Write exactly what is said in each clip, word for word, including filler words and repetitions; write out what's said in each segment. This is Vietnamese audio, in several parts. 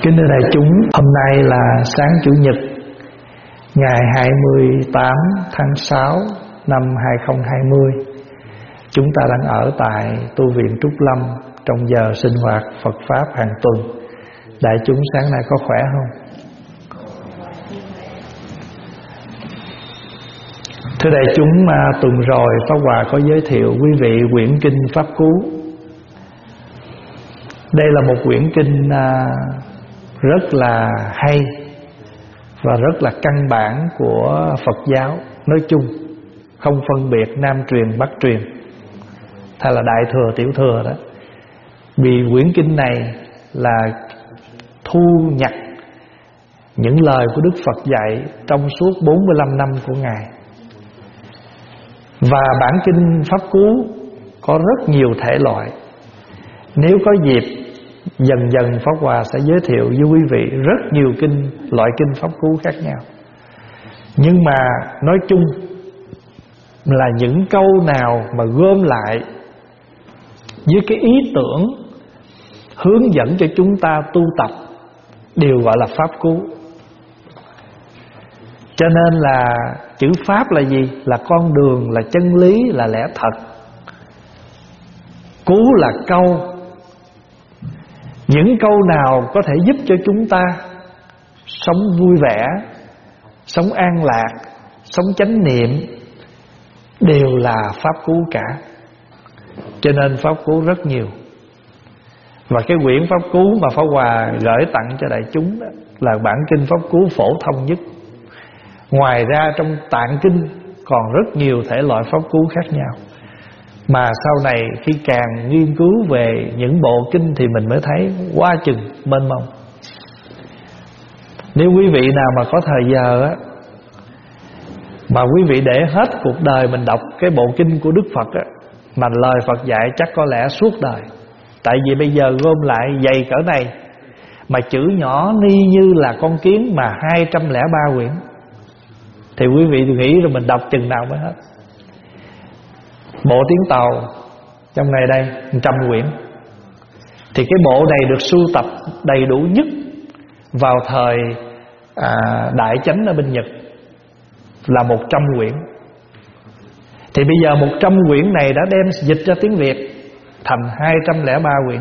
Kính thưa đại chúng, hôm nay là sáng Chủ nhật ngày hai mươi tám tháng sáu năm hai không hai không. Chúng ta đang ở tại tu viện Trúc Lâm trong giờ sinh hoạt Phật Pháp hàng tuần. Đại chúng sáng nay có khỏe không? Thưa đại chúng, mà tuần rồi Pháp Hòa có giới thiệu quý vị quyển kinh Pháp Cú. Đây là một quyển kinh rất là hay và rất là căn bản của Phật giáo nói chung, không phân biệt Nam truyền Bắc truyền hay là Đại thừa Tiểu thừa đó. Vì quyển kinh này là thu nhặt những lời của Đức Phật dạy trong suốt bốn mươi lăm năm của Ngài. Và bản kinh Pháp Cú có rất nhiều thể loại. Nếu có dịp, dần dần Pháp Hòa sẽ giới thiệu với quý vị rất nhiều kinh, loại kinh Pháp Cú khác nhau. Nhưng mà nói chung là những câu nào mà gom lại với cái ý tưởng hướng dẫn cho chúng ta tu tập đều gọi là Pháp Cú. Cho nên là chữ Pháp là gì? Là con đường, là chân lý, là lẽ thật. Cú là câu. Những câu nào có thể giúp cho chúng ta sống vui vẻ, sống an lạc, sống chánh niệm đều là Pháp Cú cả. Cho nên Pháp Cú rất nhiều. Và cái quyển Pháp Cú mà Pháp Hòa gửi tặng cho đại chúng đó là bản kinh Pháp Cú phổ thông nhất. Ngoài ra trong tạng kinh còn rất nhiều thể loại Pháp Cú khác nhau, mà sau này khi càng nghiên cứu về những bộ kinh thì mình mới thấy quá chừng mênh mông. Nếu quý vị nào mà có thời giờ á, mà quý vị để hết cuộc đời mình đọc cái bộ kinh của Đức Phật á, mà lời Phật dạy chắc có lẽ suốt đời. Tại vì bây giờ gom lại dày cỡ này, mà chữ nhỏ ni như là con kiến mà hai trăm lẻ ba quyển, thì quý vị nghĩ rồi mình đọc chừng nào mới hết. Bộ tiếng Tàu trong này đây một trăm quyển. Thì cái bộ này được sưu tập đầy đủ nhất vào thời à, Đại Chánh ở bên Nhật là một trăm quyển. Thì bây giờ một trăm quyển này đã đem dịch ra tiếng Việt thành hai trăm lẻ ba quyển,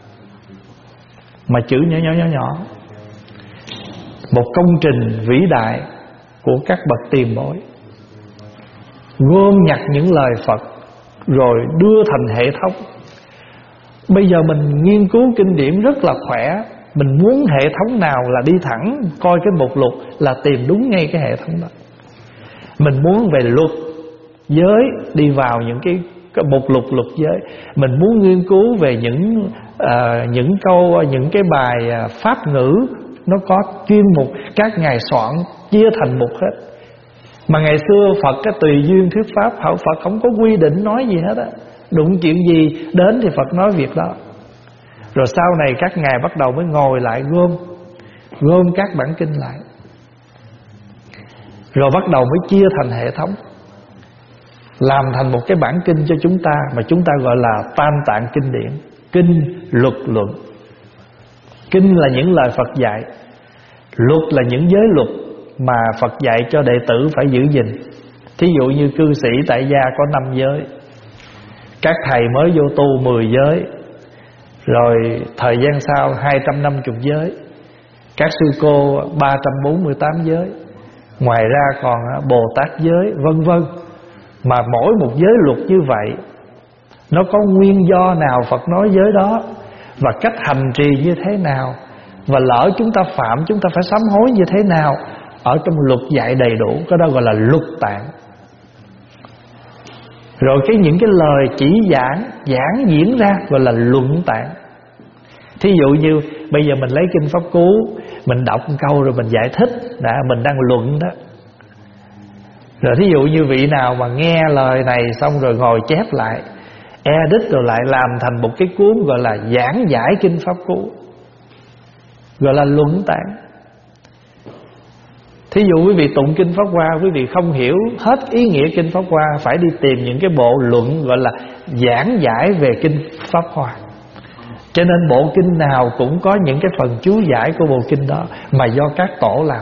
mà chữ nhỏ nhỏ nhỏ nhỏ. Một công trình vĩ đại của các bậc tiền bối, gom nhặt những lời Phật rồi đưa thành hệ thống. Bây giờ mình nghiên cứu kinh điển rất là khỏe. Mình muốn hệ thống nào là đi thẳng coi cái mục lục là tìm đúng ngay cái hệ thống đó. Mình muốn về luật giới, đi vào những cái, cái mục lục luật giới. Mình muốn nghiên cứu về những uh, những câu, những cái bài uh, pháp ngữ, nó có chuyên mục, các ngài soạn chia thành mục hết. Mà ngày xưa Phật cái tùy duyên thuyết pháp, hậu Phật không có quy định nói gì hết á. Đụng chuyện gì đến thì Phật nói việc đó. Rồi sau này các ngài bắt đầu mới ngồi lại gom Gom các bản kinh lại, rồi bắt đầu mới chia thành hệ thống, làm thành một cái bản kinh cho chúng ta, mà chúng ta gọi là Tam Tạng Kinh Điển. Kinh, luật, luận. Kinh là những lời Phật dạy, luật là những giới luật mà Phật dạy cho đệ tử phải giữ gìn. Thí dụ như cư sĩ tại gia có năm giới, các thầy mới vô tu mười giới, rồi thời gian sau hai trăm năm mươi giới, các sư cô ba trăm bốn mươi tám giới, ngoài ra còn Bồ Tát giới, vân vân. Mà mỗi một giới luật như vậy, nó có nguyên do nào Phật nói giới đó, và cách hành trì như thế nào, và lỡ chúng ta phạm chúng ta phải sám hối như thế nào. Ở trong luật dạy đầy đủ, cái đó gọi là luật tạng. Rồi cái những cái lời chỉ giảng, giảng diễn ra gọi là luận tạng. Thí dụ như bây giờ mình lấy kinh Pháp Cú, mình đọc một câu rồi mình giải thích, đã, mình đang luận đó. Rồi thí dụ như vị nào mà nghe lời này xong rồi ngồi chép lại, edit rồi lại làm thành một cái cuốn gọi là giảng giải kinh Pháp Cú, gọi là luận tạng. Thí dụ quý vị tụng kinh Pháp Hoa, quý vị không hiểu hết ý nghĩa kinh Pháp Hoa, phải đi tìm những cái bộ luận gọi là giảng giải về kinh Pháp Hoa. Cho nên bộ kinh nào cũng có những cái phần chú giải của bộ kinh đó mà do các tổ làm.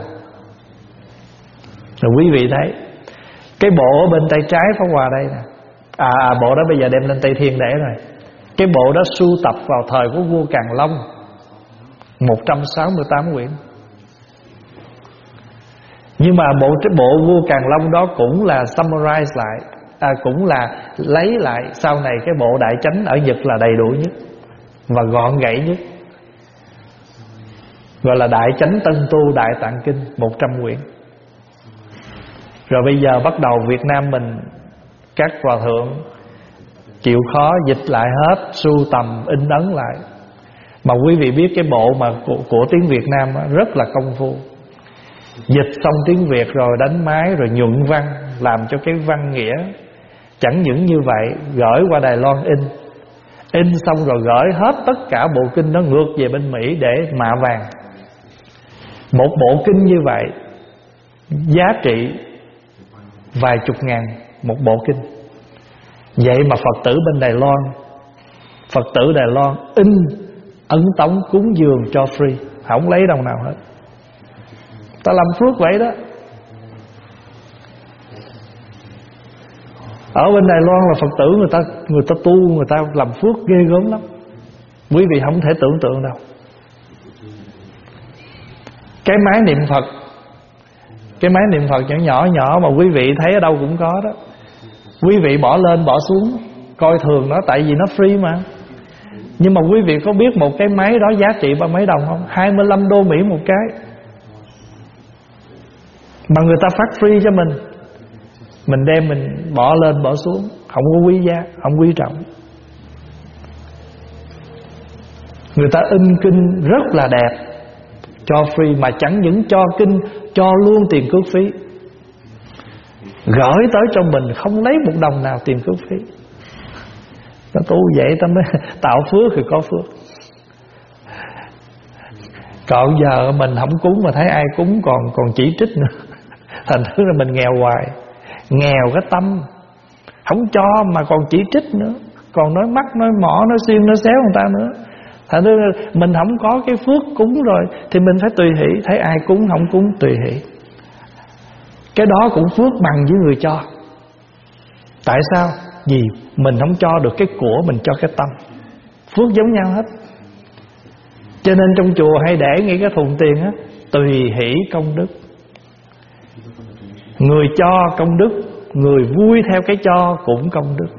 Rồi quý vị thấy cái bộ ở bên tay trái Pháp Hòa đây nè, à, à bộ đó bây giờ đem lên Tây Thiên để rồi. Cái bộ đó sưu tập vào thời của vua Càn Long, một trăm sáu mươi tám quyển. Nhưng mà bộ bộ vua Càn Long đó cũng là summarize lại, à, cũng là lấy lại sau này cái bộ Đại Chánh ở Nhật là đầy đủ nhất và gọn gãy nhất, gọi là Đại Chánh Tân Tu Đại Tạng Kinh, một trăm quyển. Rồi bây giờ bắt đầu Việt Nam mình, các hòa thượng chịu khó dịch lại hết, sưu tầm in ấn lại. Mà quý vị biết cái bộ mà của, của tiếng Việt Nam đó, rất là công phu. Dịch xong tiếng Việt rồi đánh máy, rồi nhuận văn, làm cho cái văn nghĩa. Chẳng những như vậy, gửi qua Đài Loan in. In xong rồi gửi hết tất cả bộ kinh đó ngược về bên Mỹ để mạ vàng. Một bộ kinh như vậy giá trị vài chục ngàn một bộ kinh. Vậy mà Phật tử bên Đài Loan, Phật tử Đài Loan in ấn tống cúng dường cho free, không lấy đồng nào hết. Ta làm phước vậy đó. Ở bên Đài Loan là Phật tử người ta người ta tu, người ta làm phước ghê gớm lắm. Quý vị không thể tưởng tượng đâu. Cái máy niệm Phật, cái máy niệm Phật nhỏ nhỏ nhỏ mà quý vị thấy ở đâu cũng có đó. Quý vị bỏ lên bỏ xuống coi thường nó, tại vì nó free mà. Nhưng mà quý vị có biết một cái máy đó giá trị bao mấy đồng không? hai mươi lăm đô Mỹ một cái. Mà người ta phát free cho mình, mình đem mình bỏ lên bỏ xuống, không có quý giá, không quý trọng. Người ta in kinh rất là đẹp, cho free, mà chẳng những cho kinh, cho luôn tiền cước phí, gửi tới cho mình không lấy một đồng nào tiền cước phí. Ta tu vậy ta mới tạo phước thì có phước. Còn giờ mình không cúng mà thấy ai cúng còn còn chỉ trích nữa. Thành thứ là mình nghèo hoài. Nghèo cái tâm, không cho mà còn chỉ trích nữa, còn nói mắc, nói mỏ, nói xiên, nói xéo người ta nữa. Thành thứ là mình không có cái phước cúng rồi thì mình phải tùy hỷ. Thấy ai cúng không cúng tùy hỷ. Cái đó cũng phước bằng với người cho. Tại sao? Vì mình không cho được cái của, mình cho cái tâm. Phước giống nhau hết. Cho nên trong chùa hay để nghĩ cái thùng tiền á, tùy hỷ công đức. Người cho công đức, người vui theo cái cho cũng công đức.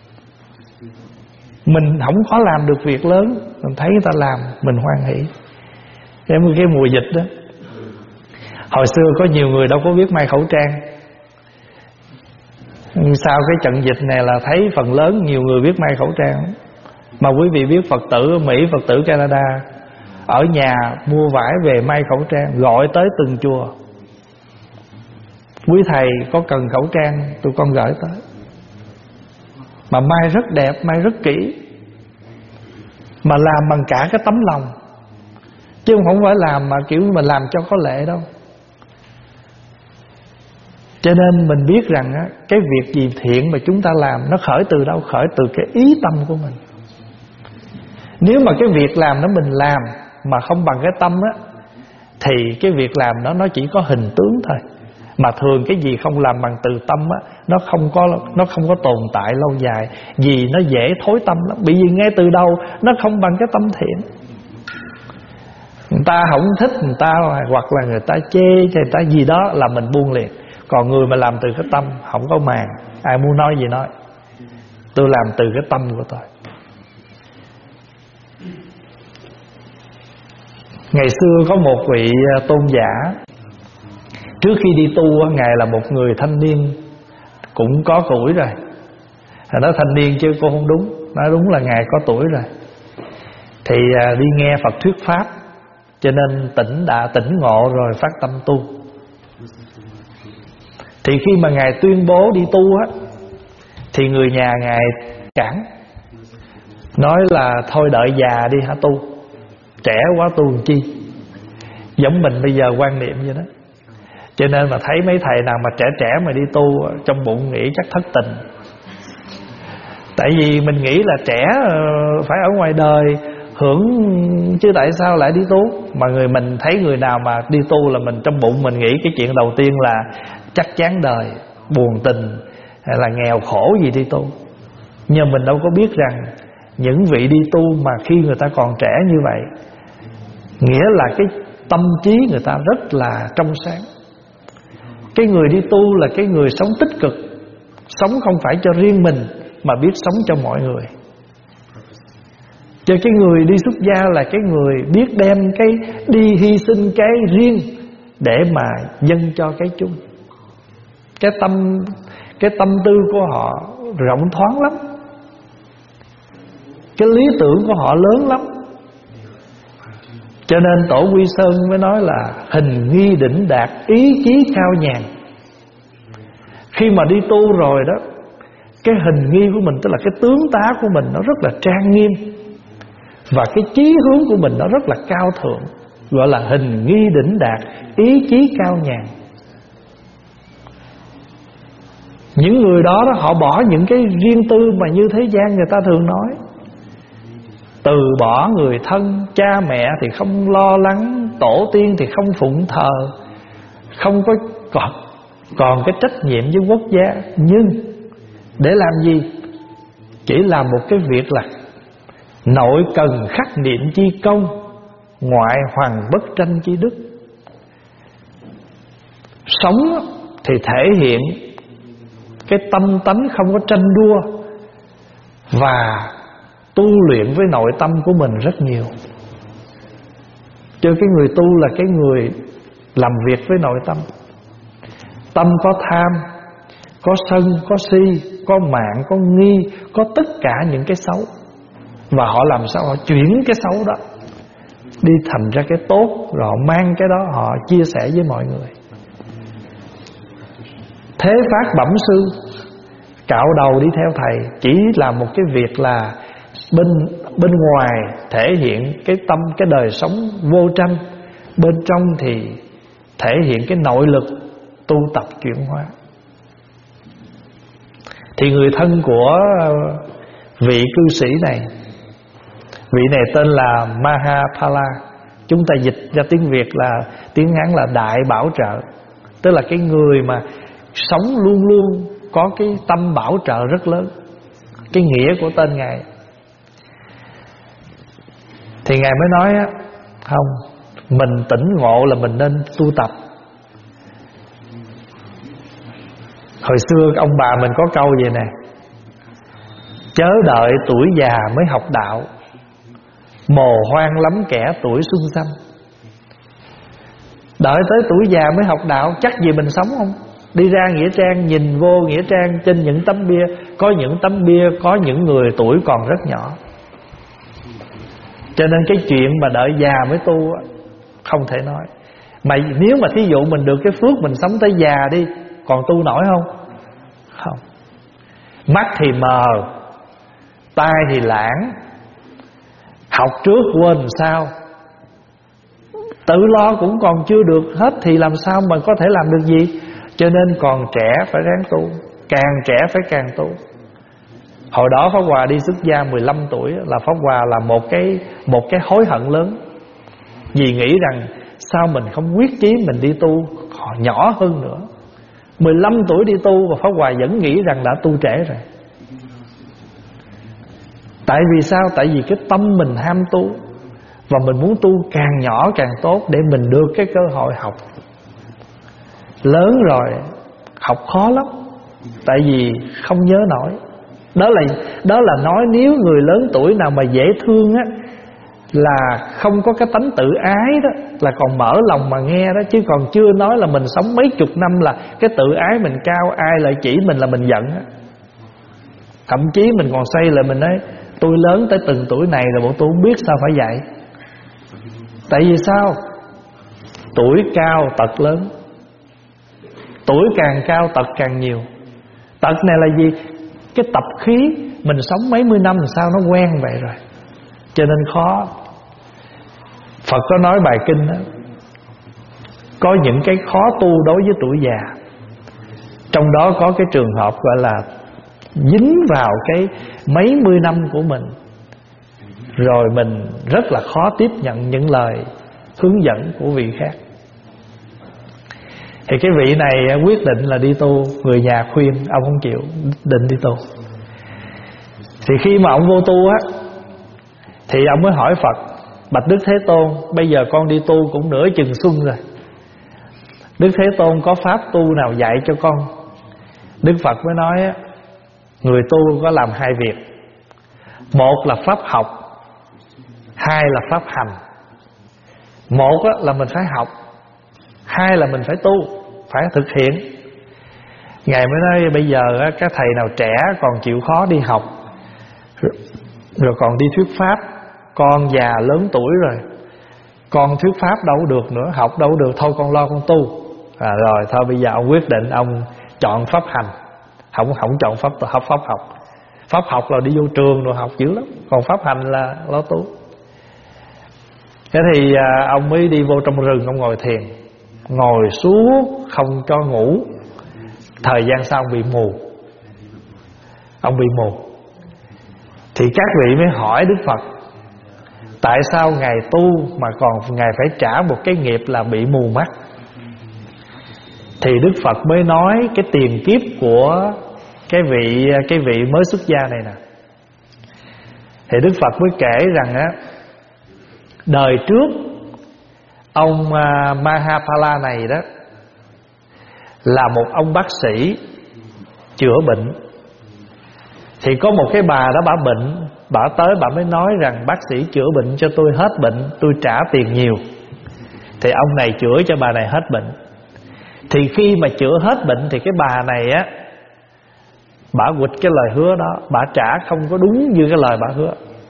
Mình không có làm được việc lớn, mình thấy người ta làm, mình hoan hỷ. Cái, cái mùa dịch đó, hồi xưa có nhiều người đâu có biết may khẩu trang. Sau cái trận dịch này là thấy phần lớn nhiều người biết may khẩu trang. Mà quý vị biết Phật tử ở Mỹ, Phật tử Canada, ở nhà mua vải về may khẩu trang, gọi tới từng chùa: quý thầy có cần khẩu trang, tụi con gửi tới. Mà may rất đẹp, may rất kỹ, mà làm bằng cả cái tấm lòng, chứ không phải làm mà kiểu mà làm cho có lệ đâu. Cho nên mình biết rằng á, cái việc gì thiện mà chúng ta làm, nó khởi từ đâu? Khởi từ cái ý tâm của mình. Nếu mà cái việc làm đó mình làm mà không bằng cái tâm á, thì cái việc làm đó nó chỉ có hình tướng thôi. Mà thường cái gì không làm bằng từ tâm á, nó không có nó không có tồn tại lâu dài, vì nó dễ thối tâm lắm. Bởi vì ngay từ đầu nó không bằng cái tâm thiện. Người ta không thích người ta, hoặc là người ta chê người ta gì đó là mình buông liền. Còn người mà làm từ cái tâm không có màng, ai muốn nói gì nói, tôi làm từ cái tâm của tôi. Ngày xưa có một vị tôn giả, trước khi đi tu, Ngài là một người thanh niên cũng có tuổi rồi. Thầy nói thanh niên chứ cô không đúng, nói đúng là Ngài có tuổi rồi. Thì đi nghe Phật thuyết pháp, cho nên tỉnh đã tỉnh ngộ rồi phát tâm tu. Thì khi mà Ngài tuyên bố đi tu á, thì người nhà Ngài cản, nói là thôi đợi già đi hả tu, trẻ quá tu làm chi. Giống mình bây giờ quan niệm vậy đó. Cho nên mà thấy mấy thầy nào mà trẻ trẻ mà đi tu, trong bụng nghĩ chắc thất tình. Tại vì mình nghĩ là trẻ phải ở ngoài đời, hưởng chứ tại sao lại đi tu. Mà người mình thấy người nào mà đi tu là mình trong bụng mình nghĩ cái chuyện đầu tiên là chắc chán đời, buồn tình hay là nghèo khổ gì đi tu. Nhưng mình đâu có biết rằng những vị đi tu mà khi người ta còn trẻ như vậy, nghĩa là cái tâm trí người ta rất là trong sáng. Cái người đi tu là cái người sống tích cực, sống không phải cho riêng mình mà biết sống cho mọi người. Cho cái người đi xuất gia là cái người biết đem cái đi hy sinh cái riêng để mà dâng cho cái chung. Cái tâm cái tâm tư của họ rộng thoáng lắm, cái lý tưởng của họ lớn lắm. Cho nên Tổ Quy Sơn mới nói là hình nghi đỉnh đạt, ý chí cao nhàn. Khi mà đi tu rồi đó, cái hình nghi của mình, tức là cái tướng tá của mình nó rất là trang nghiêm, và cái chí hướng của mình nó rất là cao thượng, gọi là hình nghi đỉnh đạt, ý chí cao nhàn. Những người đó, đó họ bỏ những cái riêng tư mà như thế gian người ta thường nói. Từ bỏ người thân, cha mẹ thì không lo lắng, tổ tiên thì không phụng thờ, không có còn, còn cái trách nhiệm với quốc gia. Nhưng để làm gì? Chỉ làm một cái việc là nội cần khắc niệm chi công, ngoại hoàng bất tranh chi đức. Sống thì thể hiện cái tâm tánh không có tranh đua, và tu luyện với nội tâm của mình rất nhiều. Chứ cái người tu là cái người làm việc với nội tâm. Tâm có tham, có sân, có si, có mạn, có nghi, có tất cả những cái xấu. Và họ làm sao họ chuyển cái xấu đó đi thành ra cái tốt, rồi họ mang cái đó họ chia sẻ với mọi người. Thế phát bẩm sư, cạo đầu đi theo thầy, chỉ là một cái việc là bên bên ngoài thể hiện cái tâm, cái đời sống vô tranh, bên trong thì thể hiện cái nội lực tu tập chuyển hóa. Thì người thân của vị cư sĩ này, vị này tên là Mahapala, chúng ta dịch ra tiếng Việt là tiếng Hán là Đại Bảo Trợ, tức là cái người mà sống luôn luôn có cái tâm bảo trợ rất lớn. Cái nghĩa của tên Ngài. Thì Ngài mới nói á, không, mình tỉnh ngộ là mình nên tu tập. Hồi xưa ông bà mình có câu vậy nè: chớ đợi tuổi già mới học đạo, mồ hoang lắm kẻ tuổi xuân xanh. Đợi tới tuổi già mới học đạo, chắc gì mình sống không? Đi ra nghĩa trang, nhìn vô nghĩa trang, trên những tấm bia, có những tấm bia có những người tuổi còn rất nhỏ. Cho nên cái chuyện mà đợi già mới tu không thể nói. Mà nếu mà thí dụ mình được cái phước mình sống tới già đi, còn tu nổi không? Không. Mắt thì mờ, tai thì lãng, học trước quên sao, tự lo cũng còn chưa được hết, thì làm sao mà có thể làm được gì? Cho nên còn trẻ phải ráng tu, càng trẻ phải càng tu. Hồi đó Pháp Hòa đi xuất gia mười lăm tuổi là Pháp Hòa là một cái một cái hối hận lớn. Vì nghĩ rằng sao mình không quyết chí mình đi tu nhỏ hơn nữa. Mười lăm tuổi đi tu và Pháp Hòa vẫn nghĩ rằng đã tu trễ rồi. Tại vì sao? Tại vì cái tâm mình ham tu, và mình muốn tu càng nhỏ càng tốt để mình được cái cơ hội học. Lớn rồi học khó lắm, tại vì không nhớ nổi. Đó là đó là nói nếu người lớn tuổi nào mà dễ thương á, là không có cái tánh tự ái đó, là còn mở lòng mà nghe đó. Chứ còn chưa nói là mình sống mấy chục năm là cái tự ái mình cao, ai lại chỉ mình là mình giận á. Thậm chí mình còn xây lại mình nói tôi lớn tới từng tuổi này rồi, bộ tôi không biết sao phải dạy. Tại vì sao? Tuổi cao tật lớn, tuổi càng cao tật càng nhiều. Tật này là gì? Cái tập khí mình sống mấy mươi năm làm sao nó quen vậy rồi, cho nên khó. Phật có nói bài kinh đó, có những cái khó tu đối với tuổi già. Trong đó có cái trường hợp gọi là dính vào cái mấy mươi năm của mình, rồi mình rất là khó tiếp nhận những lời hướng dẫn của vị khác. Thì cái vị này quyết định là đi tu. Người nhà khuyên ông không chịu, định đi tu. Thì khi mà ông vô tu á, thì ông mới hỏi Phật: bạch Đức Thế Tôn, bây giờ con đi tu cũng nửa chừng xuân rồi, Đức Thế Tôn có pháp tu nào dạy cho con? Đức Phật mới nói á, người tu có làm hai việc. Một là pháp học, hai là pháp hành. Một á, là mình phải học, hai là mình phải tu, phải thực hiện. Ngài mới nói bây giờ á, các thầy nào trẻ còn chịu khó đi học, rồi còn đi thuyết pháp, con già lớn tuổi rồi, con thuyết pháp đâu được nữa, học đâu được, thôi con lo con tu. à, Rồi thôi bây giờ ông quyết định ông chọn pháp hành, không không chọn pháp học. Pháp học pháp học là đi vô trường rồi học dữ lắm, còn pháp hành là lo tu. Thế thì à, ông mới đi vô trong rừng, ông ngồi thiền, ngồi xuống không cho ngủ. Thời gian sau ông bị mù, ông bị mù. Thì các vị mới hỏi Đức Phật: tại sao Ngài tu mà còn Ngài phải trả một cái nghiệp là bị mù mắt? Thì Đức Phật mới nói cái tiền kiếp của cái vị cái vị mới xuất gia này nè. Thì Đức Phật mới kể rằng á, đời trước ông Mahapala này đó là một ông bác sĩ chữa bệnh. Thì có một cái bà đó bả bệnh, bả tới bả mới nói rằng bác sĩ chữa bệnh cho tôi hết bệnh, tôi trả tiền nhiều. Thì ông này chữa cho bà này hết bệnh. Thì khi mà chữa hết bệnh thì cái bà này á, bả quỵt cái lời hứa đó, bả trả không có đúng như cái lời bả hứa.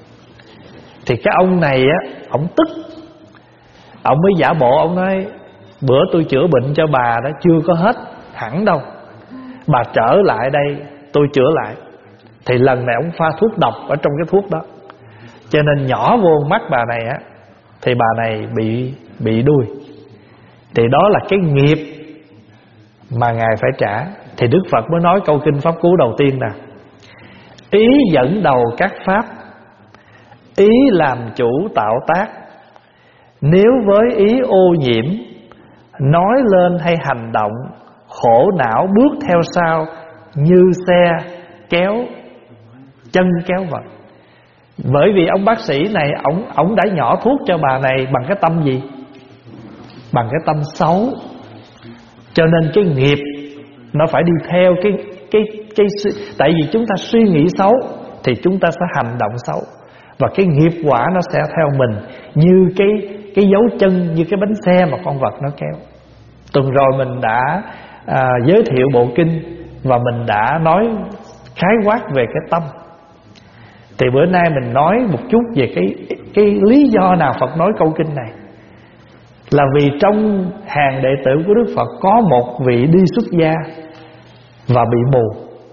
Thì cái ông này á, ông tức, ông mới giả bộ, ông nói bữa tôi chữa bệnh cho bà đó chưa có hết hẳn đâu, bà trở lại đây tôi chữa lại. Thì lần này ông pha thuốc độc ở trong cái thuốc đó, cho nên nhỏ vô mắt bà này á, thì bà này bị bị đuôi. Thì đó là cái nghiệp mà Ngài phải trả. Thì Đức Phật mới nói câu kinh pháp cú đầu tiên nè: ý dẫn đầu các pháp, ý làm chủ tạo tác. Nếu với ý ô nhiễm, nói lên hay hành động, khổ não bước theo sau, như xe kéo chân kéo vật. Bởi vì ông bác sĩ này, ông ông đã nhỏ thuốc cho bà này bằng cái tâm gì? Bằng cái tâm xấu. Cho nên cái nghiệp nó phải đi theo cái cái cái tại vì chúng ta suy nghĩ xấu thì chúng ta sẽ hành động xấu, và cái nghiệp quả nó sẽ theo mình như cái cái dấu chân, như cái bánh xe mà con vật nó kéo. Tuần rồi mình đã à, giới thiệu bộ kinh và mình đã nói khái quát về cái tâm. Thì bữa nay mình nói một chút về cái cái lý do nào Phật nói câu kinh này. Là vì trong hàng đệ tử của Đức Phật có một vị đi xuất gia và bị mù.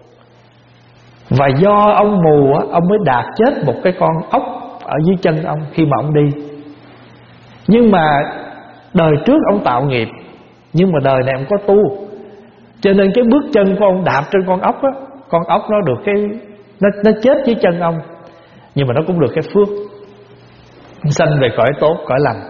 Và do ông mù á, ông mới đạp chết một cái con ốc ở dưới chân ông khi mà ông đi. Nhưng mà đời trước ông tạo nghiệp, nhưng mà đời này ông có tu, cho nên cái bước chân của ông đạp trên con ốc á, con ốc nó được cái Nó, nó chết dưới chân ông, nhưng mà nó cũng được cái phước sanh về cõi tốt, cõi lành.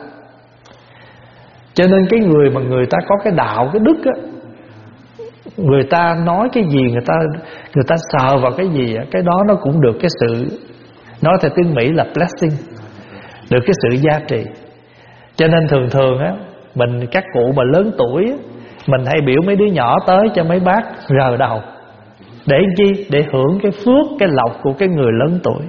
Cho nên cái người mà người ta có cái đạo, cái đức á, người ta nói cái gì, người ta người ta sờ vào cái gì á, cái đó nó cũng được cái sự, nói theo tiếng Mỹ là blessing, được cái sự gia trì. Cho nên thường thường á, mình các cụ mà lớn tuổi á, mình hay biểu mấy đứa nhỏ tới cho mấy bác rờ đầu. Để chi? Để hưởng cái phước, cái lộc của cái người lớn tuổi.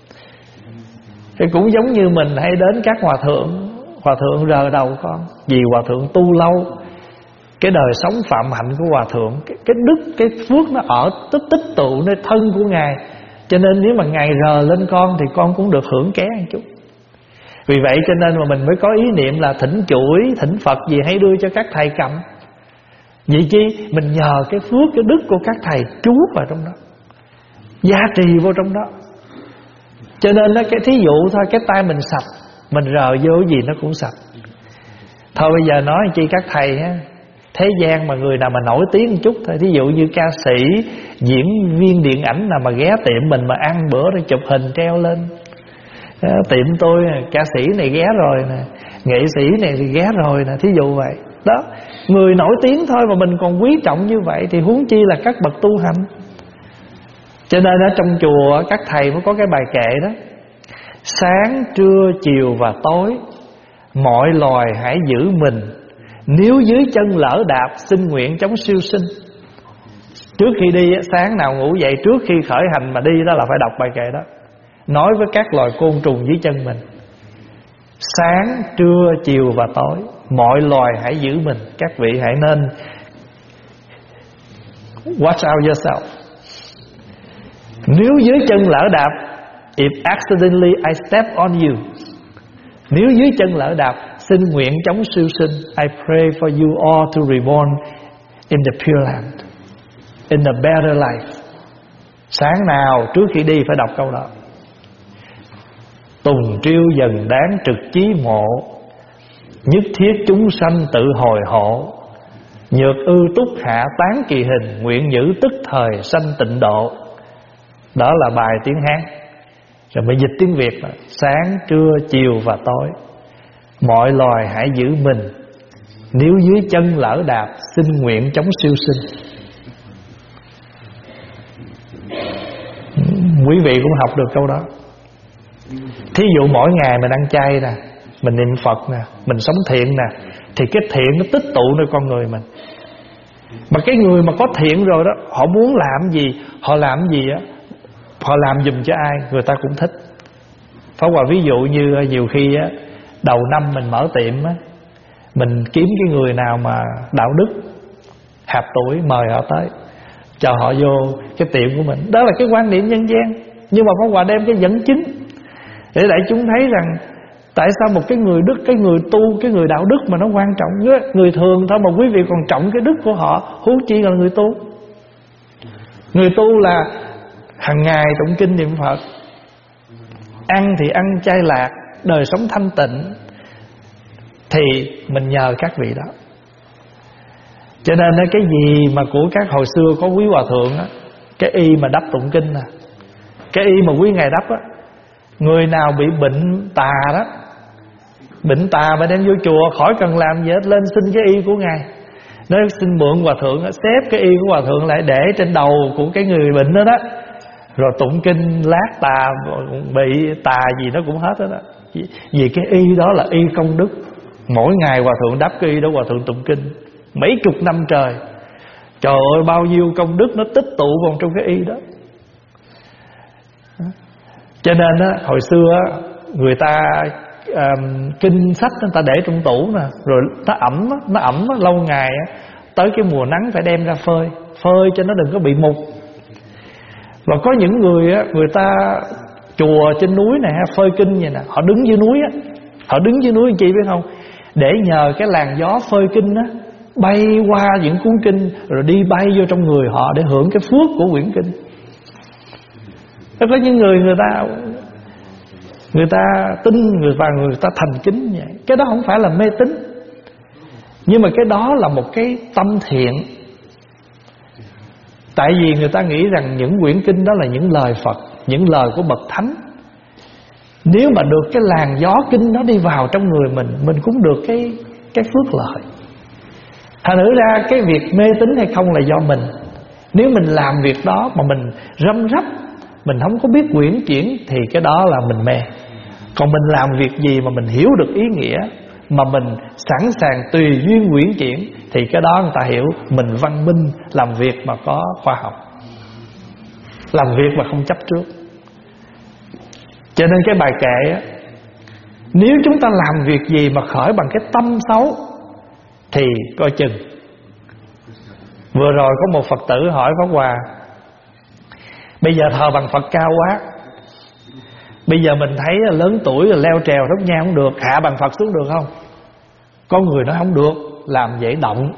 Thì cũng giống như mình hay đến các hòa thượng, hòa thượng rờ đầu con, vì hòa thượng tu lâu, cái đời sống phạm hạnh của hòa thượng, cái, cái đức, cái phước nó ở tích tích tụ nơi thân của Ngài. Cho nên nếu mà Ngài rờ lên con thì con cũng được hưởng ké một chút. Vì vậy cho nên mà mình mới có ý niệm là thỉnh chuỗi, thỉnh Phật gì hãy đưa cho các thầy cầm. Vậy chi? Mình nhờ cái phước, cái đức của các thầy trú vào trong đó, gia trì vô trong đó. Cho nên đó, cái thí dụ thôi, cái tay mình sạch, mình rờ vô gì nó cũng sạch. Thôi bây giờ nói chi các thầy á, thế gian mà người nào mà nổi tiếng một chút thôi, thí dụ như ca sĩ, diễn viên điện ảnh nào mà ghé tiệm mình mà ăn bữa rồi chụp hình treo lên, À, tiệm tôi ca sĩ này ghé rồi nè, nghệ sĩ này thì ghé rồi nè, thí dụ vậy đó. Người nổi tiếng thôi mà mình còn quý trọng như vậy thì huống chi là các bậc tu hành. Cho nên ở trong chùa các thầy mới có cái bài kệ đó: sáng, trưa, chiều và tối, mọi loài hãy giữ mình, nếu dưới chân lỡ đạp, xin nguyện chống siêu sinh. Trước khi đi, sáng nào ngủ dậy, trước khi khởi hành mà đi đó là phải đọc bài kệ đó, nói với các loài côn trùng dưới chân mình: sáng, trưa, chiều và tối, mọi loài hãy giữ mình, các vị hãy nên watch out yourself. Nếu dưới chân lỡ đạp, if accidentally I step on you, nếu dưới chân lỡ đạp, xin nguyện chống siêu sinh. I pray for you all to reborn in the pure land, in a better life. Sáng nào trước khi đi phải đọc câu đó. Tùng triêu dần đáng trực chí mộ, nhất thiết chúng sanh tự hồi hộ. Nhược ư túc hạ tán kỳ hình, nguyện giữ tức thời sanh tịnh độ. Đó là bài tiếng Hán. Rồi mới dịch tiếng Việt là: sáng, trưa, chiều và tối, mọi loài hãy giữ mình, nếu dưới chân lỡ đạp, xin nguyện chống siêu sinh. Quý vị cũng học được câu đó. Thí dụ mỗi ngày mình ăn chay nè, mình niệm Phật nè, mình sống thiện nè, thì cái thiện nó tích tụ nơi con người mình. Mà cái người mà có thiện rồi đó, họ muốn làm gì, họ làm gì á, họ làm giùm cho ai, người ta cũng thích. Pháp Hòa ví dụ như nhiều khi á, đầu năm mình mở tiệm á, mình kiếm cái người nào mà đạo đức, hạp tuổi, mời họ tới, cho họ vô cái tiệm của mình. Đó là cái quan niệm nhân gian. Nhưng mà Pháp Hòa đem cái dẫn chứng để đại chúng thấy rằng tại sao một cái người đức, cái người tu, cái người đạo đức mà nó quan trọng. Người thường thôi mà quý vị còn trọng cái đức của họ, huống chi là người tu. Người tu là hàng ngày tụng kinh niệm Phật, ăn thì ăn chay lạc, đời sống thanh tịnh, thì mình nhờ các vị đó. Cho nên cái gì mà của các hồi xưa có quý hòa thượng á, cái y mà đắp tụng kinh nè, cái y mà quý ngài đắp á, người nào bị bệnh tà đó, bệnh tà mà đem vô chùa khỏi cần làm gì hết, lên xin cái y của ngài, nói xin mượn hòa thượng á, xếp cái y của hòa thượng lại để trên đầu của cái người bệnh đó đó, rồi tụng kinh lát tà, bị tà gì nó cũng hết đó, đó. Vì cái y đó là y công đức. Mỗi ngày hòa thượng đắp cái y đó, hòa thượng tụng kinh mấy chục năm trời. Trời ơi, bao nhiêu công đức nó tích tụ vào trong cái y đó. Cho nên á, hồi xưa á, người ta um, kinh sách người ta để trong tủ nè, rồi nó ẩm, nó ẩm lâu ngày á, tới cái mùa nắng phải đem ra phơi, phơi cho nó đừng có bị mục. Và có những người á, người ta chùa trên núi này phơi kinh vậy nè, họ đứng dưới núi á, họ đứng dưới núi chi biết không? Để nhờ cái làn gió phơi kinh á bay qua những cuốn kinh, rồi đi bay vô trong người họ để hưởng cái phước của quyển kinh. Có những người người ta người ta tin, người và người ta thành kính vậy. Cái đó không phải là mê tín, nhưng mà cái đó là một cái tâm thiện. Tại vì người ta nghĩ rằng những quyển kinh đó là những lời Phật, những lời của bậc thánh. Nếu mà được cái làn gió kinh nó đi vào trong người mình, mình cũng được cái cái phước lợi. Thành thử ra cái việc mê tín hay không là do mình. Nếu mình làm việc đó mà mình răm rắp, mình không có biết quyển chuyển, thì cái đó là mình mê. Còn mình làm việc gì mà mình hiểu được ý nghĩa, mà mình sẵn sàng tùy duyên quyển chuyển, thì cái đó người ta hiểu mình văn minh, làm việc mà có khoa học, làm việc mà không chấp trước. Cho nên cái bài kệ á, nếu chúng ta làm việc gì mà khởi bằng cái tâm xấu thì coi chừng. Vừa rồi có một Phật tử hỏi Pháp Hòa: bây giờ thờ bằng Phật cao quá, bây giờ mình thấy lớn tuổi rồi leo trèo thốt nhang không được, hạ bằng Phật xuống được không? Có người nói không được, làm vậy động.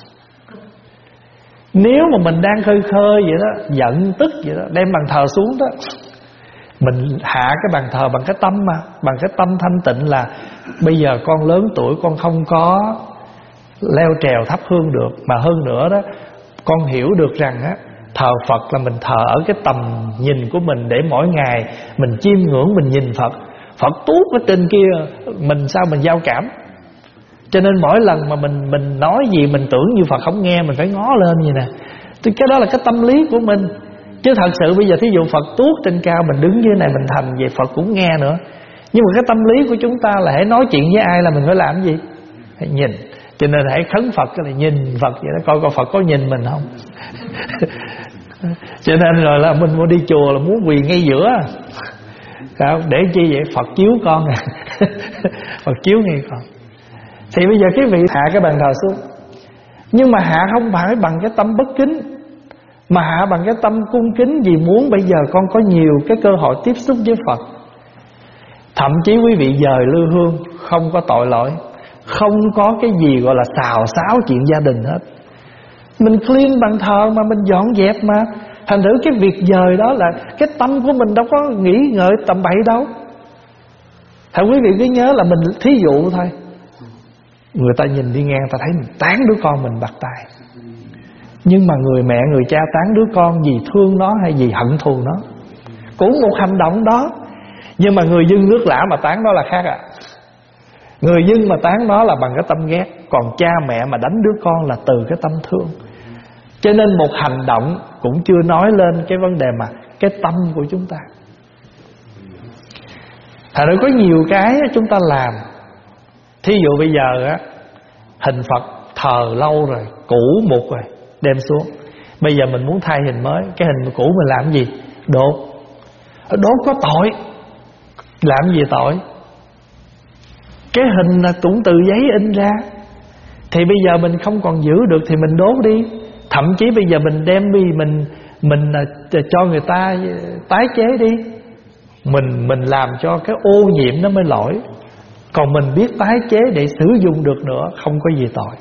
Nếu mà mình đang khơi khơi vậy đó, giận tức vậy đó, đem bàn thờ xuống đó, mình hạ cái bàn thờ bằng cái tâm mà, bằng cái tâm thanh tịnh là bây giờ con lớn tuổi, con không có leo trèo thắp hương được, mà hơn nữa đó, con hiểu được rằng á, thờ Phật là mình thờ ở cái tầm nhìn của mình, để mỗi ngày mình chiêm ngưỡng, mình nhìn Phật. Phật tuốt ở trên kia, mình sao mình giao cảm. Cho nên mỗi lần mà mình mình nói gì mình tưởng như Phật không nghe, mình phải ngó lên như nè. Thì cái đó là cái tâm lý của mình. Chứ thật sự bây giờ thí dụ Phật tuốt trên cao, mình đứng dưới này mình thành vậy Phật cũng nghe nữa. Nhưng mà cái tâm lý của chúng ta là hãy nói chuyện với ai là mình phải làm gì? Hãy nhìn. Cho nên hãy khấn Phật là nhìn Phật vậy đó, coi coi Phật có nhìn mình không. Cho nên rồi là mình muốn đi chùa là muốn quỳ ngay giữa. Để chi vậy? Phật chiếu con à. Phật chiếu ngay con. Thì bây giờ cái vị hạ cái bàn thờ xuống, nhưng mà hạ không phải bằng cái tâm bất kính, mà hạ bằng cái tâm cung kính, vì muốn bây giờ con có nhiều cái cơ hội tiếp xúc với Phật. Thậm chí quý vị dời lư hương không có tội lỗi, không có cái gì gọi là xào xáo chuyện gia đình hết. Mình clean bàn thờ mà, mình dọn dẹp mà. Thành thử cái việc dời đó là cái tâm của mình đâu có nghĩ ngợi tầm bậy đâu. Thật quý vị cứ nhớ là mình thí dụ thôi, người ta nhìn đi ngang ta thấy mình tán đứa con mình bạc tay, nhưng mà người mẹ người cha tán đứa con vì thương nó hay vì hận thù nó, cũng một hành động đó. Nhưng mà người dân nước lã mà tán nó là khác ạ. à. Người dân mà tán nó là bằng cái tâm ghét, còn cha mẹ mà đánh đứa con là từ cái tâm thương. Cho nên một hành động cũng chưa nói lên cái vấn đề mà cái tâm của chúng ta. Thật ra có nhiều cái chúng ta làm. Thí dụ bây giờ á, hình Phật thờ lâu rồi, cũ mục rồi, đem xuống. Bây giờ mình muốn thay hình mới, cái hình cũ mình làm gì? Đốt. Đốt có tội. Làm gì tội? Cái hình là cũng từ giấy in ra, thì bây giờ mình không còn giữ được thì mình đốt đi. Thậm chí bây giờ mình đem đi, mình mình cho người ta tái chế đi. Mình mình làm cho cái ô nhiễm nó mới lỗi. Còn mình biết tái chế để sử dụng được nữa, không có gì tội.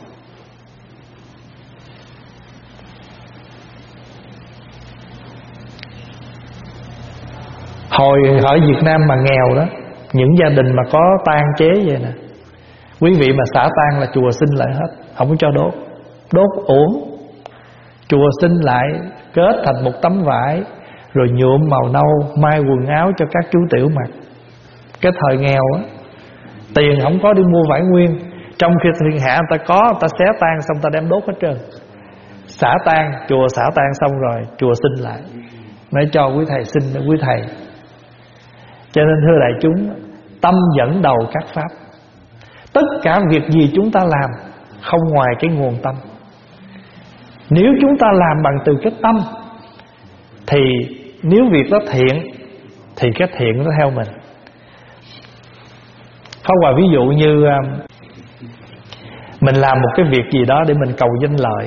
Hồi ở Việt Nam mà nghèo đó, những gia đình mà có tang chế vậy nè, quý vị mà xả tang là chùa xin lại hết, không có cho đốt. Đốt uổng. Chùa xin lại kết thành một tấm vải, rồi nhuộm màu nâu, may quần áo cho các chú tiểu mặc. Cái thời nghèo á, tiền không có đi mua vải nguyên, trong khi thiên hạ người ta có, người ta xé tang xong ta đem đốt hết trơn. Xả tang, chùa xả tang xong rồi chùa xin lại, nói cho quý thầy xin cho quý thầy. Cho nên thưa đại chúng, tâm dẫn đầu các pháp. Tất cả việc gì chúng ta làm không ngoài cái nguồn tâm. Nếu chúng ta làm bằng từ cái tâm, thì nếu việc đó thiện thì cái thiện nó theo mình. Không, và ví dụ như mình làm một cái việc gì đó để mình cầu danh lợi,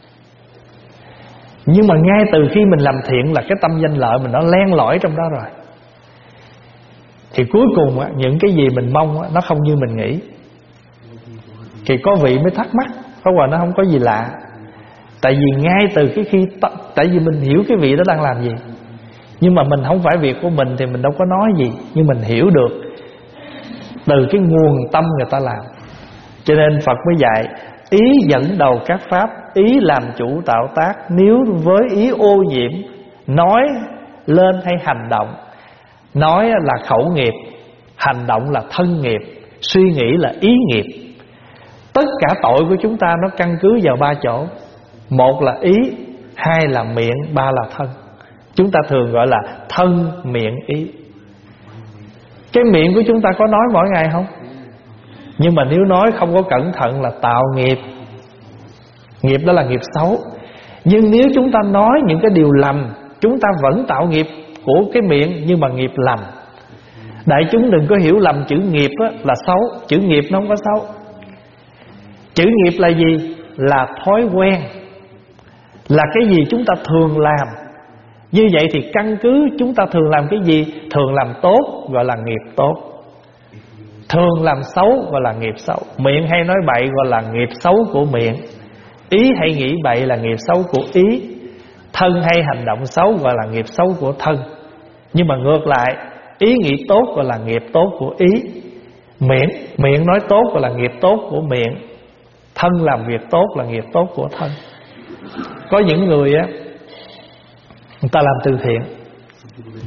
nhưng mà ngay từ khi mình làm thiện là cái tâm danh lợi mình nó len lỏi trong đó rồi, thì cuối cùng những cái gì mình mong nó không như mình nghĩ. Thì có vị mới thắc mắc, có quả nó không có gì lạ. Tại vì ngay từ cái khi Tại vì mình hiểu cái vị đó đang làm gì, nhưng mà mình không phải việc của mình thì mình đâu có nói gì. Nhưng mình hiểu được từ cái nguồn tâm người ta làm. Cho nên Phật mới dạy ý dẫn đầu các pháp, ý làm chủ tạo tác. Nếu với ý ô nhiễm, nói lên hay hành động. Nói là khẩu nghiệp, hành động là thân nghiệp, suy nghĩ là ý nghiệp. Tất cả tội của chúng ta nó căn cứ vào ba chỗ. Một là ý, hai là miệng, ba là thân. Chúng ta thường gọi là thân, miệng, ý. Cái miệng của chúng ta có nói mỗi ngày không? Nhưng mà nếu nói không có cẩn thận là tạo nghiệp. Nghiệp đó là nghiệp xấu. Nhưng nếu chúng ta nói những cái điều lành, chúng ta vẫn tạo nghiệp của cái miệng, nhưng mà nghiệp lành. Đại chúng đừng có hiểu lầm chữ nghiệp là xấu. Chữ nghiệp nó không có xấu. Chữ nghiệp là gì? Là thói quen, là cái gì chúng ta thường làm. Như vậy thì căn cứ chúng ta thường làm cái gì? Thường làm tốt gọi là nghiệp tốt, thường làm xấu gọi là nghiệp xấu. Miệng hay nói bậy gọi là nghiệp xấu của miệng. Ý hay nghĩ bậy là nghiệp xấu của ý. Thân hay hành động xấu gọi là nghiệp xấu của thân. Nhưng mà ngược lại, ý nghĩ tốt gọi là nghiệp tốt của ý. Miệng Miệng nói tốt gọi là nghiệp tốt của miệng. Thân làm việc tốt là nghiệp tốt của thân. Có những người á, người ta làm từ thiện,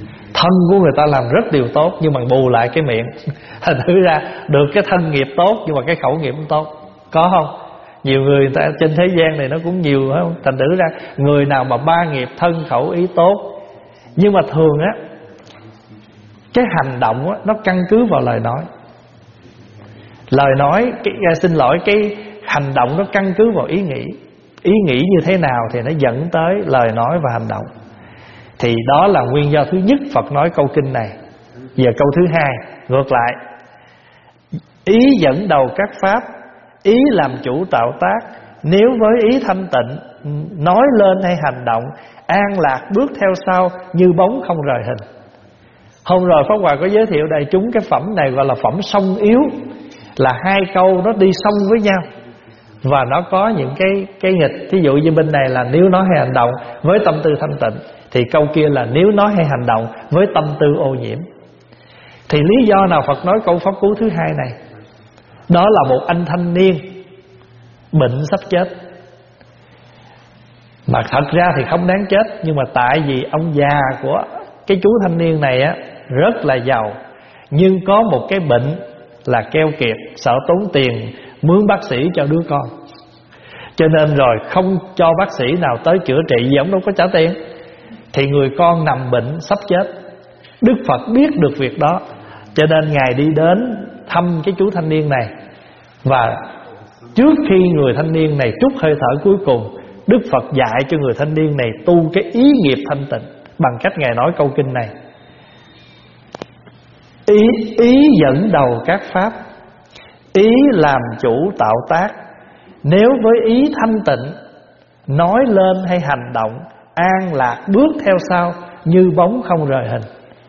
thân của người ta làm rất điều tốt, nhưng mà bù lại cái miệng. Thành thử ra được cái thân nghiệp tốt nhưng mà cái khẩu nghiệp không tốt. Có không? Nhiều người, người ta trên thế gian này nó cũng nhiều, phải không? Thành thử ra người nào mà ba nghiệp thân khẩu ý tốt, nhưng mà thường á, cái hành động á, nó căn cứ vào lời nói. Lời nói cái, xin lỗi cái hành động nó căn cứ vào ý nghĩ. Ý nghĩ như thế nào thì nó dẫn tới lời nói và hành động. Thì đó là nguyên do thứ nhất Phật nói câu kinh này. Giờ câu thứ hai, ngược lại. Ý dẫn đầu các pháp, ý làm chủ tạo tác. Nếu với ý thanh tịnh, nói lên hay hành động, an lạc bước theo sau, như bóng không rời hình. Hôm rồi Pháp Hòa có giới thiệu đại chúng cái phẩm này gọi là phẩm song yếu. Là hai câu nó đi song với nhau, và nó có những cái cái nghịch. Thí dụ như bên này là nếu nói hay hành động với tâm tư thanh tịnh, thì câu kia là nếu nói hay hành động với tâm tư ô nhiễm. Thì lý do nào Phật nói câu pháp cú thứ hai này? Đó là một anh thanh niên bệnh sắp chết, mà thật ra thì không đáng chết, nhưng mà tại vì ông già của cái chú thanh niên này á rất là giàu, nhưng có một cái bệnh là keo kiệt, sợ tốn tiền mướn bác sĩ cho đứa con. Cho nên rồi không cho bác sĩ nào tới chữa trị vì ông đâu có trả tiền. Thì người con nằm bệnh sắp chết. Đức Phật biết được việc đó, cho nên Ngài đi đến thăm cái chú thanh niên này. Và trước khi người thanh niên này trút hơi thở cuối cùng, Đức Phật dạy cho người thanh niên này tu cái ý nghiệp thanh tịnh bằng cách Ngài nói câu kinh này. Ý, ý dẫn đầu các pháp, ý làm chủ tạo tác. Nếu với ý thanh tịnh, nói lên hay hành động, an lạc bước theo sau, như bóng không rời hình.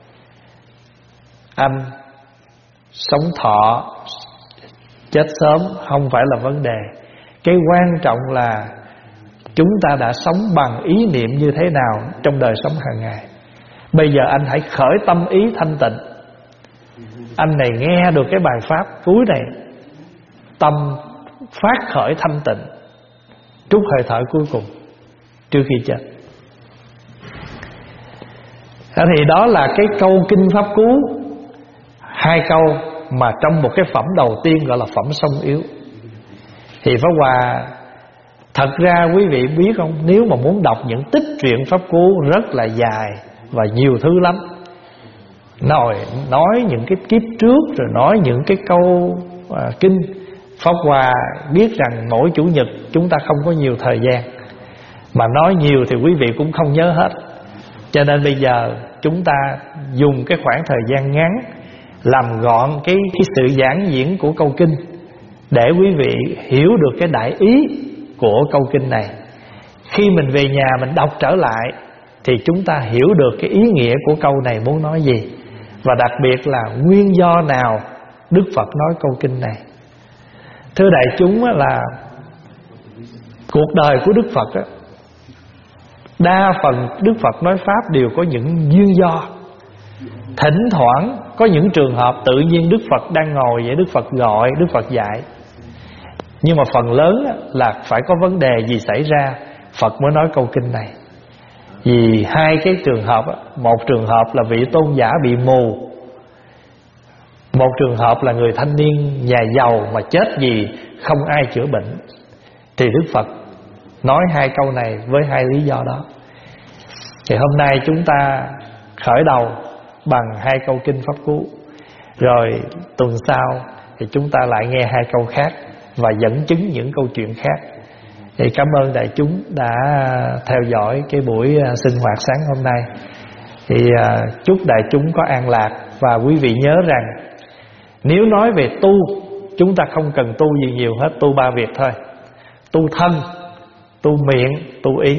Anh sống thọ chết sớm không phải là vấn đề. Cái quan trọng là chúng ta đã sống bằng ý niệm như thế nào trong đời sống hàng ngày. Bây giờ anh hãy khởi tâm ý thanh tịnh. Anh này nghe được cái bài pháp cuối này, tâm phát khởi thanh tịnh, trút hơi thở cuối cùng trước khi chết. Thì đó là cái câu kinh pháp cú, hai câu mà trong một cái phẩm đầu tiên gọi là phẩm song yếu. Thì Pháp Hòa, thật ra quý vị biết không, nếu mà muốn đọc những tích truyện pháp cú rất là dài và nhiều thứ lắm. Nói, nói những cái kiếp trước, rồi nói những cái câu à, kinh. Pháp Hòa biết rằng mỗi chủ nhật chúng ta không có nhiều thời gian, mà nói nhiều thì quý vị cũng không nhớ hết. Cho nên bây giờ chúng ta dùng cái khoảng thời gian ngắn làm gọn cái, cái sự giảng diễn của câu kinh, để quý vị hiểu được cái đại ý của câu kinh này. Khi mình về nhà mình đọc trở lại thì chúng ta hiểu được cái ý nghĩa của câu này muốn nói gì, và đặc biệt là nguyên do nào Đức Phật nói câu kinh này. Thưa đại chúng là cuộc đời của Đức Phật á, đa phần Đức Phật nói pháp đều có những duyên do. Thỉnh thoảng có những trường hợp tự nhiên Đức Phật đang ngồi vậy, Đức Phật gọi, Đức Phật dạy. Nhưng mà phần lớn là phải có vấn đề gì xảy ra Phật mới nói câu kinh này. Vì hai cái trường hợp, một trường hợp là vị tôn giả bị mù, một trường hợp là người thanh niên nhà giàu mà chết vì không ai chữa bệnh. Thì Đức Phật nói hai câu này với hai lý do đó. Thì hôm nay chúng ta khởi đầu bằng hai câu kinh pháp cú, rồi tuần sau thì chúng ta lại nghe hai câu khác và dẫn chứng những câu chuyện khác. Thì cảm ơn đại chúng đã theo dõi cái buổi sinh hoạt sáng hôm nay. Thì chúc đại chúng có an lạc. Và quý vị nhớ rằng nếu nói về tu, chúng ta không cần tu gì nhiều hết, tu ba việc thôi: tu thân, tu miệng, tu ý.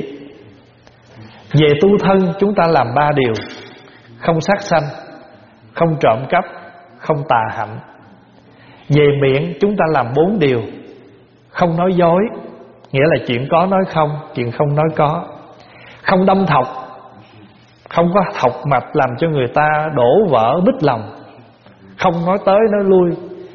Về tu thân chúng ta làm ba điều: không sát sanh, không trộm cắp, không tà hạnh. Về miệng chúng ta làm bốn điều: không nói dối, nghĩa là chuyện có nói không, chuyện không nói có. Không đâm thọc, không có thọc mạch làm cho người ta đổ vỡ bít lòng. Không nói tới nói lui,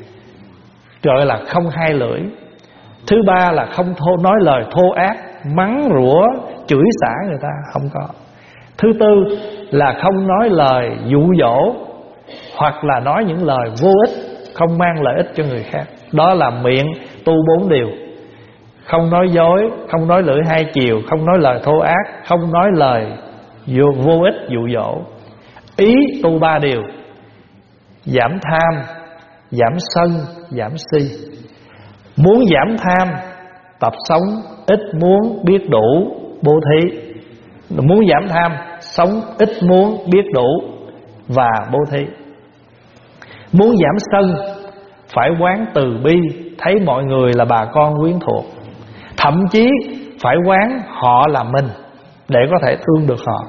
gọi là không hai lưỡi. Thứ ba là không thô, nói lời thô ác, mắng rủa, chửi xả người ta, không có. Thứ tư là không nói lời dụ dỗ hoặc là nói những lời vô ích, không mang lợi ích cho người khác. Đó là miệng tu bốn điều: không nói dối, không nói lưỡi hai chiều, không nói lời thô ác, không nói lời vô, vô ích dụ dỗ. Ý tu ba điều: giảm tham, giảm sân, giảm si. Muốn giảm tham, tập sống ít muốn biết đủ, bố thí. Muốn giảm tham, sống ít muốn biết đủ và bố thí. Muốn giảm sân, phải quán từ bi, thấy mọi người là bà con quyến thuộc. Thậm chí phải quán họ là mình để có thể thương được họ.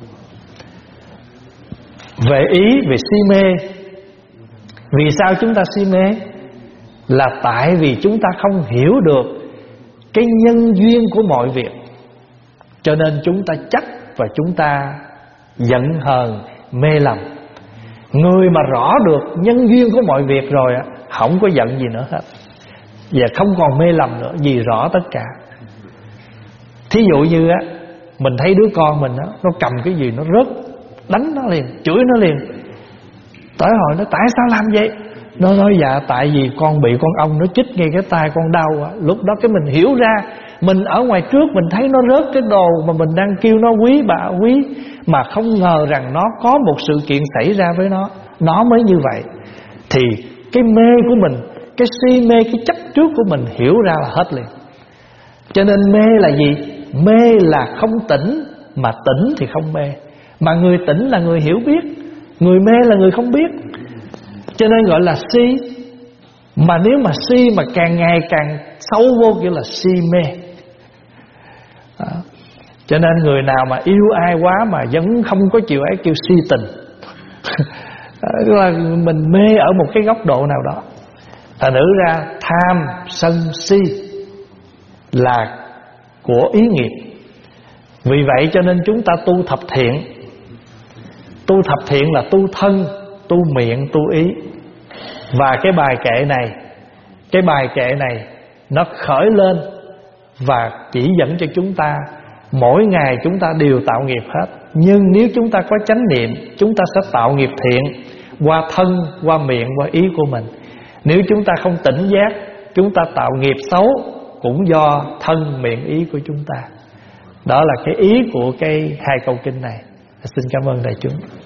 Về ý, về si mê, vì sao chúng ta si mê? Là tại vì chúng ta không hiểu được cái nhân duyên của mọi việc, cho nên chúng ta chấp và chúng ta giận hờn, mê lầm. Người mà rõ được nhân duyên của mọi việc rồi không có giận gì nữa hết, và không còn mê lầm nữa, vì rõ tất cả. Thí dụ như á, mình thấy đứa con mình á, nó cầm cái gì nó rớt, đánh nó liền, chửi nó liền. Tới hỏi nó tại sao làm vậy? Nó nói dạ tại vì con bị con ong nó chích ngay cái tay con đau. Lúc đó cái mình hiểu ra, mình ở ngoài trước mình thấy nó rớt cái đồ mà mình đang kêu nó quý bà quý, mà không ngờ rằng nó có một sự kiện xảy ra với nó, nó mới như vậy. Thì cái mê của mình, cái si mê, cái chấp trước của mình hiểu ra là hết liền. Cho nên mê là gì? Mê là không tỉnh, mà tỉnh thì không mê. Mà người tỉnh là người hiểu biết, người mê là người không biết. Cho nên gọi là si. Mà nếu mà si mà càng ngày càng sâu vô kiểu là si mê. Đó. Cho nên người nào mà yêu ai quá mà vẫn không có chịu ấy kêu si tình. Là mình mê ở một cái góc độ nào đó. Thành nữ ra tham, sân, si là của ý nghiệp. Vì vậy cho nên chúng ta tu thập thiện. Tu thập thiện là tu thân, tu miệng, tu ý. Và cái bài kệ này, cái bài kệ này nó khởi lên và chỉ dẫn cho chúng ta mỗi ngày chúng ta đều tạo nghiệp hết. Nhưng nếu chúng ta có chánh niệm, chúng ta sẽ tạo nghiệp thiện qua thân, qua miệng, qua ý của mình. Nếu chúng ta không tỉnh giác, chúng ta tạo nghiệp xấu cũng do thân, miệng, ý của chúng ta. Đó là cái ý của cái hai câu kinh này. Xin cảm ơn đại chúng.